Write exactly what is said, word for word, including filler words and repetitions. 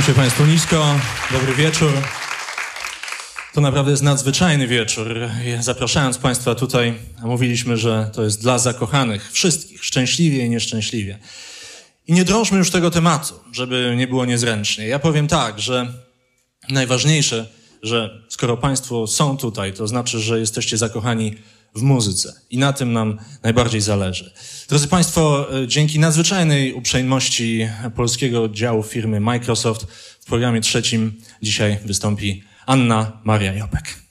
się Państwu nisko, dobry wieczór. To naprawdę jest nadzwyczajny wieczór. Zapraszając Państwa tutaj, mówiliśmy, że to jest dla zakochanych, wszystkich, szczęśliwie i nieszczęśliwie. I nie drążmy już tego tematu, żeby nie było niezręcznie. Ja powiem tak, że najważniejsze, że skoro Państwo są tutaj, to znaczy, że jesteście zakochani w muzyce. I na tym nam najbardziej zależy. Drodzy Państwo, dzięki nadzwyczajnej uprzejmości polskiego oddziału firmy Microsoft w programie trzecim dzisiaj wystąpi Anna Maria Jopek.